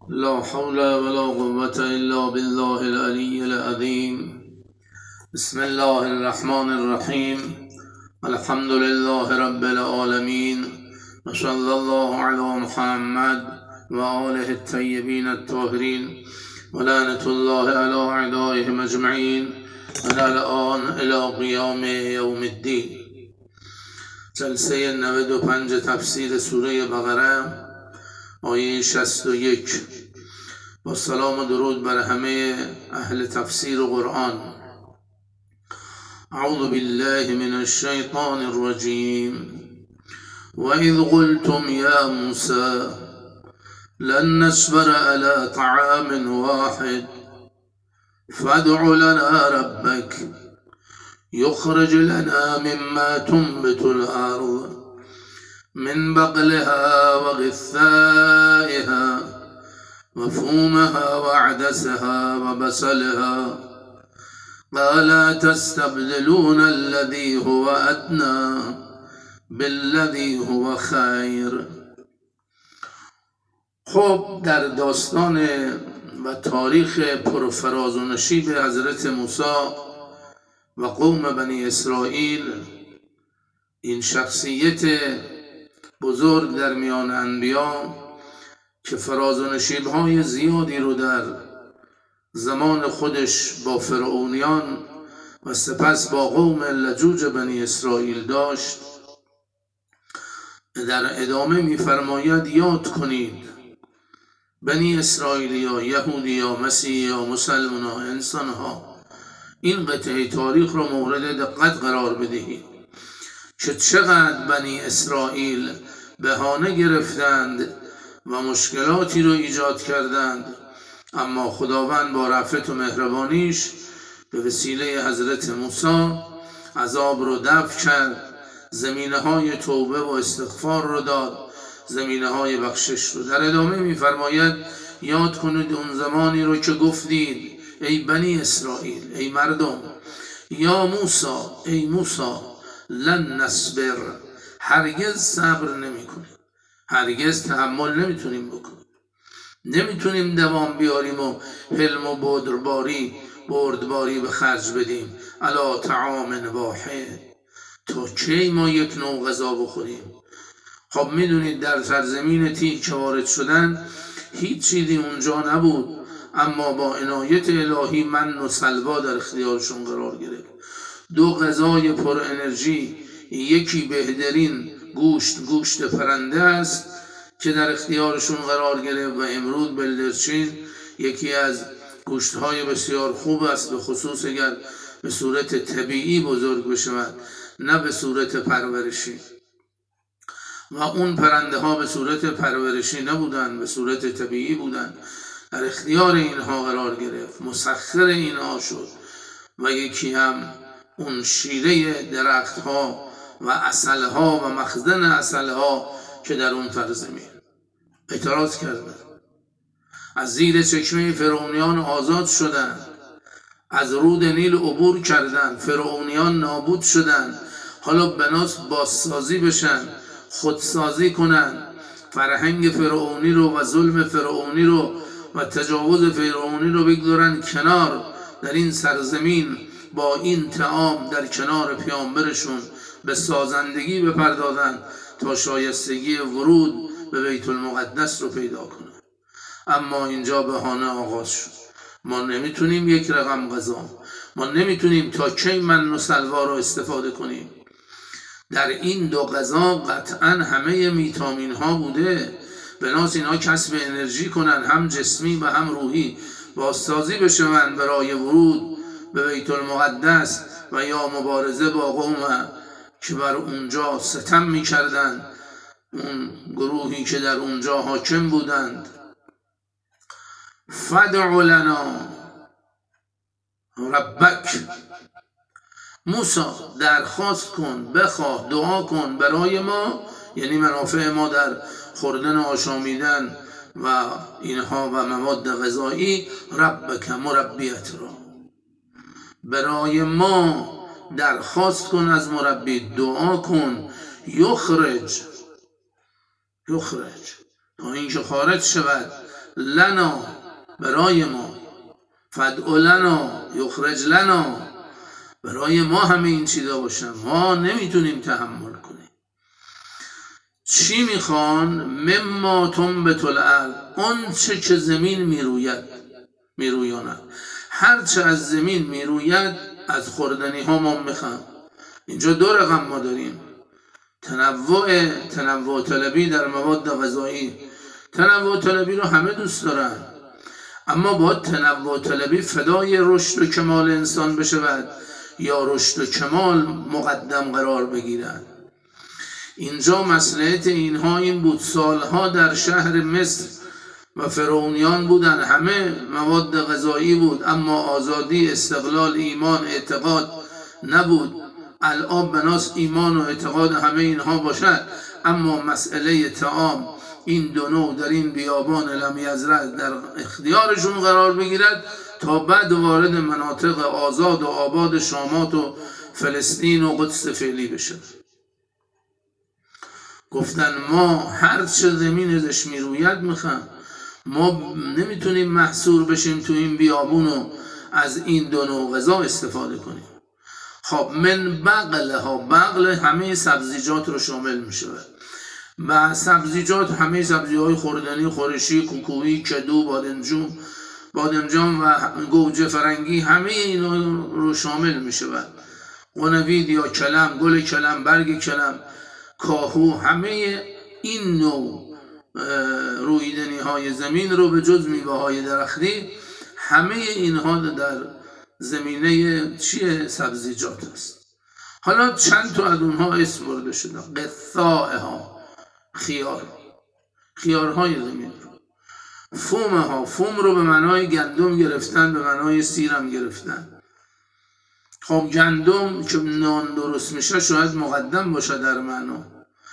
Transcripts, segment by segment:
لا حول ولا قوة إلا بالله العلي العظيم. بسم الله الرحمن الرحيم. الحمد لله رب العالمين، وصلى الله على محمد وآله الطيبين الطاهرين، ولعنة الله على أعدائهم أجمعين من الآن إلى قيام يوم الدين. جلسه 95 تفسیر سوره بقره آیه 61. با سلام و درود بر همه اهل تفسیر و قرآن. اعوذ بالله من الشیطان الرجیم. وَإِذْ قُلْتُمْ يَا مُوسَى لَن نَّصْبِرَ عَلَى طَعَامٍ وَاحِدٍ فَادْعُ لَنَا رَبَّكَ يُخْرِجْ لَنَا مِمَّا تُنبِتُ الْأَرْضُ من بقلها وغثائها وفومها وعدسها وبصلها قال تستبدلون الذي هو أدنى بالذي هو خیر. خب در داستان و تاریخ پرفراز و نشیب حضرت موسی و قوم بنی اسرائیل، این شخصیت بزرگ در میان انبیا که فراز و نشیب‌های زیادی رو در زمان خودش با فرعونیان و سپس با قوم لجوج بنی اسرائیل داشت، در ادامه می‌فرماید یاد کنید بنی اسرائیلیا، یهودیا، مسیحیا، مسلمان‌ها، انسان‌ها، این قطعه تاریخ رو مورد دقت قرار بدهید که چقدر بنی اسرائیل بهانه گرفتند و مشکلاتی رو ایجاد کردند، اما خداوند با رأفت و مهربانیش به وسیله حضرت موسی عذاب رو دفع کرد، زمینه‌های توبه و استغفار رو داد، زمینه‌های بخشش رو. در ادامه می‌فرماید یاد کنید اون زمانی رو که گفتید ای بنی اسرائیل، ای مردم، یا موسی، ای موسی، لن نصبر، هرگز صبر نمی کنیم، هرگز تحمل نمیتونیم بکنیم، نمیتونیم دوام بیاریم و حلم و بردباری به خرج بدیم. الا طعام واحد، تا کی ما یک نوع غذا بخوریم؟ خب میدونید در سرزمین تیه که وارد شدن هیچ چیزی اونجا نبود، اما با عنایت الهی من و سلوا در اختیارشون قرار گرفت. دو غذای پر انرژی، یکی بهترین گوشت پرنده است که در اختیارشون قرار گرفت و امروز بلدرچین یکی از گوشت‌های بسیار خوب است، به خصوص اگر به صورت طبیعی بزرگ بشود نه به صورت پرورشی. و اون پرنده ها به صورت پرورشی نبودن، به صورت طبیعی بودن، در اختیار اینها قرار گرفت، مسخر اینها شد. و یکی هم اون شیره درخت ها و عسل ها و مخزن عسل ها که در اون سرزمین. اعتراض کردن، از زیر چشمه فرعونیان آزاد شدن، از رود نیل عبور کردن، فرعونیان نابود شدن، حالا بناس بازسازی بشن، خودسازی کنن، فرهنگ فرعونی رو و ظلم فرعونی رو و تجاوز فرعونی رو بگذارن کنار، در این سرزمین با این طعام در کنار پیامبرشون به سازندگی بپردازن تا شایستگی ورود به بیت المقدس رو پیدا کنن. اما اینجا بهانه آغاز شد، ما نمیتونیم یک رقم غذا، ما نمیتونیم تا کی من و سلوا رو استفاده کنیم. در این دو غذا قطعا همه ویتامین ها بوده، بناس اینها کسب انرژی کنن، هم جسمی و هم روحی، بازسازی بشون برای ورود به بیت المقدس و یا مبارزه با قوم که بر اونجا ستم میکردن، اون گروهی که در اونجا حاکم بودند. فادع لنا ربک، موسی درخواست کن، بخواه، دعا کن برای ما، یعنی منافع ما در خوردن و آشامیدن و اینها و مواد غذایی، ربک، مربیت را برای ما درخواست کن، از مربی دعا کن، یخرج تا اینکه خارج شود لنا برای ما، فدع لنا یخرج لنا برای ما همه این چیزا باشن، ما نمیتونیم تحمل کنیم. چی میخوان؟ مما تنبت الارض، اون چه که زمین میرویاند، هر چه از زمین میروید از خوردنی ها ما میخوان. اینجا دو رقم ما داریم، تنوع طلبی در مواد غذایی. تنوع طلبی رو همه دوست دارن، اما باید تنوع طلبی فدای رشد و کمال انسان بشود یا رشد و کمال مقدم قرار بگیرد. اینجا مصلحت اینها این بود، سالها در شهر مصر و فرعونیان بودن، همه مواد غذایی بود، اما آزادی، استقلال، ایمان، اعتقاد نبود. الان بناس ایمان و اعتقاد همه اینها باشد، اما مسئله طعام این دو نوع در این بیابان لم یزرع در اختیارشون قرار بگیرد تا بعد وارد مناطق آزاد و آباد شامات و فلسطین و قدس فعلی بشه. گفتن ما هر چه زمین ازش میروید میخوام، ما نمیتونیم محصور بشیم تو این بیابون و از این دو نوع غذا استفاده کنیم. خب من بقلها، بقل همه سبزیجات رو شامل میشه و سبزیجات همه سبزیهای خوردنی، خورشی، کوکویی، کدو، بادمجان و گوجه فرنگی، همه اینا رو شامل میشه. قنوید یا کلم، گل کلم، برگ کلم، کاهو، همه این نوع رویدنی های زمین رو به جز میوه های درختی، همه اینها در زمینه سبزیجات است. حالا چند تا از اونها اسم برده شده، قثائها، خیارهای زمین رو، فومها، فوم رو به معنای گندم گرفتن، به معنای سیرم گرفتن. خب گندم که نان درست میشه شاید مقدم باشه در معنا.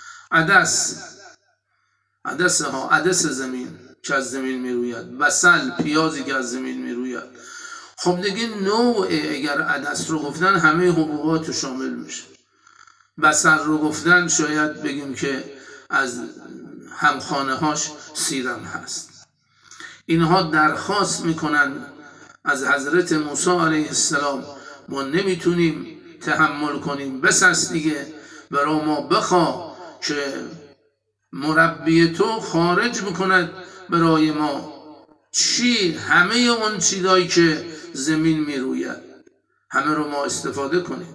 عدس زمین که از زمین میروید، بصل، پیازی که از زمین میروید. خب دیگه نوع، اگر عدس رو گفتن همه حبوبات رو شامل میشه. بصل رو گفتن شاید بگیم که از همخانه هاش سیرم هست. اینها درخواست میکنن از حضرت موسی علیه السلام، ما نمیتونیم تحمل کنیم، بس است دیگه، برای ما بخوا که مربی تو خارج میکند برای ما چی؟ همه اون چیزایی که زمین میروید همه رو ما استفاده کنیم.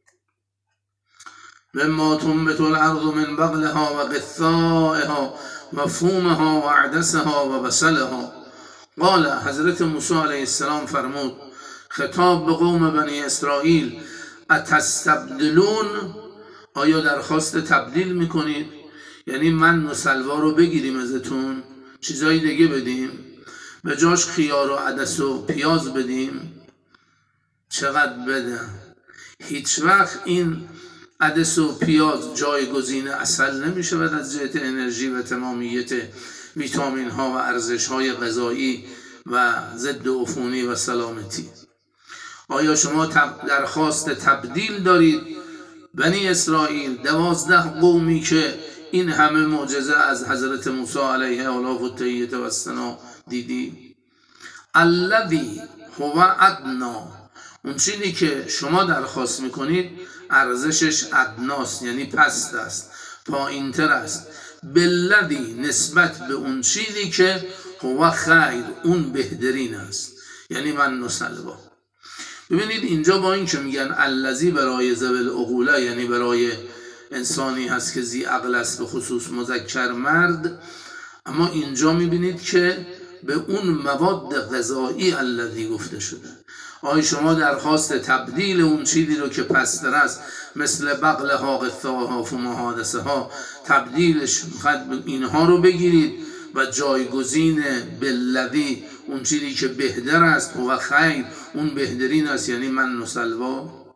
مما تنبت الارض من بقلها و قثائها و فومها و عدسها و بصلها. قال، حضرت موسی علیه السلام فرمود، خطاب به قوم بنی اسرائیل، اتستبدلون، آیا درخواست تبدیل میکنید؟ یعنی من و سلوا رو بگیریم ازتون، چیزایی دیگه بدیم، به جاش خیار و عدس و پیاز بدیم؟ چقدر بده؟ هیچ وقت این عدس و پیاز جایگزین عسل نمیشه از جهت انرژی و تمامیت ویتامین ها و ارزش های غذایی و ضد عفونی و سلامتی. آیا شما درخواست تبدیل دارید؟ بنی اسرائیل 12 قومی که این همه معجزه از حضرت موسی علیه التحیة و الثنا دیدی. الذی هو ادنا، اون چیزی که شما درخواست میکنید ارزشش ادناست، یعنی پست است، پایین تر است. بالذی، نسبت به اون چیزی که هو خیر، اون بهترین است، یعنی من نسلوا. ببینید اینجا با این که میگن الذی برای ذوی العقول، یعنی برای انسانی هست که ذی عقل است، به خصوص مذکر مرد، اما اینجا میبینید که به اون مواد غذایی الذی گفته شده. آیا شما درخواست تبدیل اون چیزی رو که پستر است، مثل بقلها، قثائها، فومها، عدسها، تبدیلش میخواد اینها رو بگیرید و جایگزین بالذی، اون چیزی که بهتر است و خیر، اون بهترین است، یعنی من و سلوا.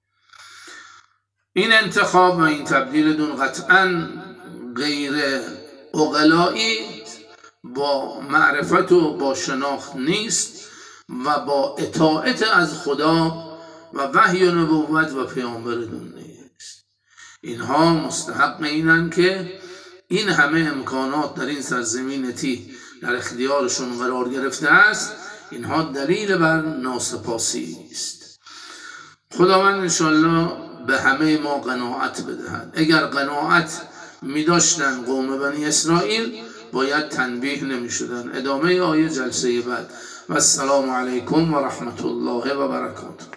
این انتخاب و این تبدیل دون قطعا غیر عقلایی، با معرفت و با شناخت نیست و با اطاعت از خدا و وحی و نبوت و پیامبرتون نیست. اینها مستحق اینن که این همه امکانات در این سرزمین تی در اختیارشون قرار گرفته است، اینها دلیل بر ناسپاسی است. خداوند انشالله به همه ما قناعت بدهد. اگر قناعت می داشتن قوم بنی اسرائیل باید تنبیه نمی شدن. ادامه آیه جلسه بعد. و السلام علیکم و رحمت الله و برکاته.